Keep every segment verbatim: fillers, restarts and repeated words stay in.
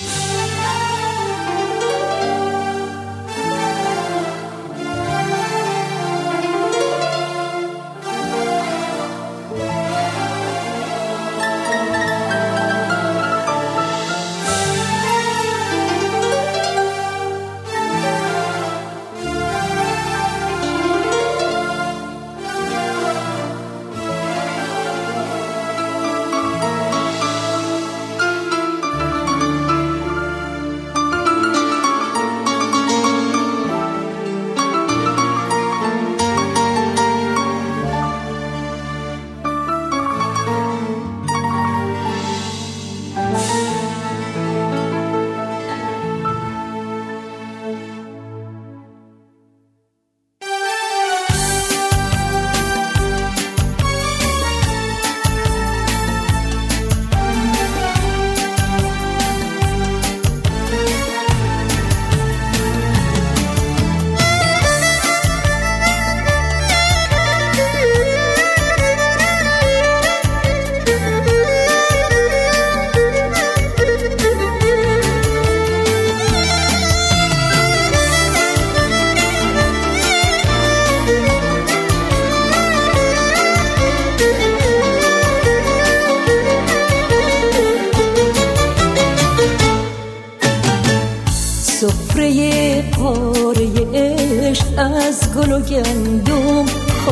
سفره پاره عشق از گل و گندم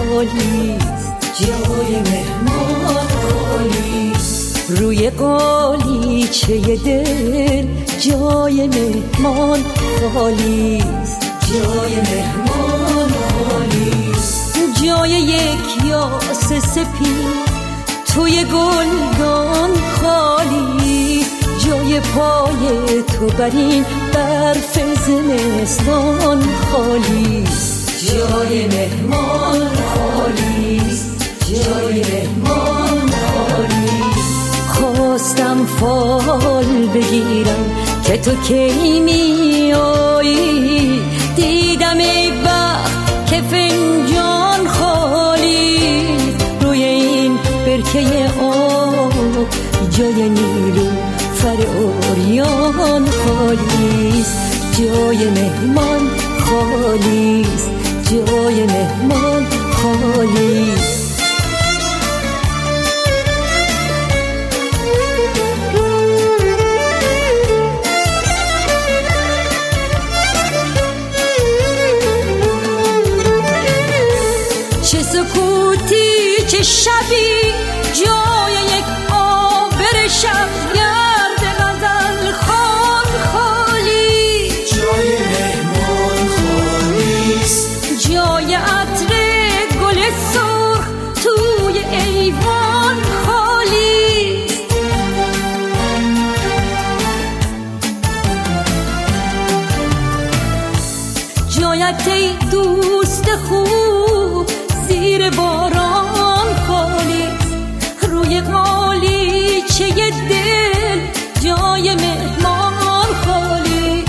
خالیست، جای مهمان خالیست. روی قالیچه دل جای مهمان خالیست، جای مهمان خالیست. جای یک یاس سپید توی گلدان خالیست، جای پای تو بر این برف زمستان خالیست، جای مهمان خالیست، جای مهمان خالیست. خواستم فال بگیرم که تو کی میایی، دیدم ای بخت که فنجان خالیست. روی این برکه آب جای نیلو فر اوریان خالیست، جای مهمان خالیست، جای مهمان خالیست. چه سکوتی چه شبی جای یک آبر شبگرد غزل خوان خالی، جای مهمان خالیست. جای عطر گل سرخ توی ایوان خالیست. جایت ای دوست خوب زیر باران خالیست. روی قالیچه دل جای مهمان خالی،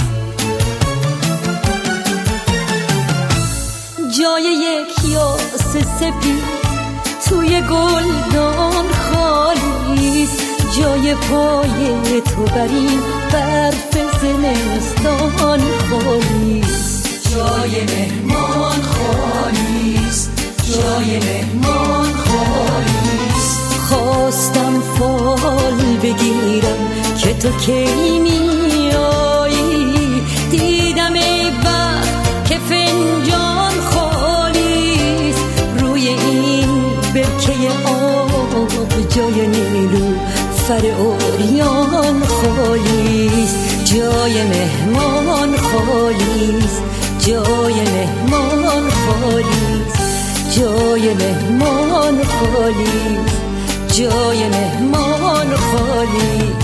جای یک یاس سپید توی گلدان خالیست. جای پای تو بر این برف زمستان خالیست، جای مهمان خالیست، جای مهمان خالیست. خواستم فال بگیرم که تو کی میایی، دیدم ای بخت که فنجان خالیست. روی این برکه آب جای نیلو فر اوریان خالیست، جای مهمان خالیست، جای مهمان خالیست، جای مهمان خالیست، جای مهمان خالیست.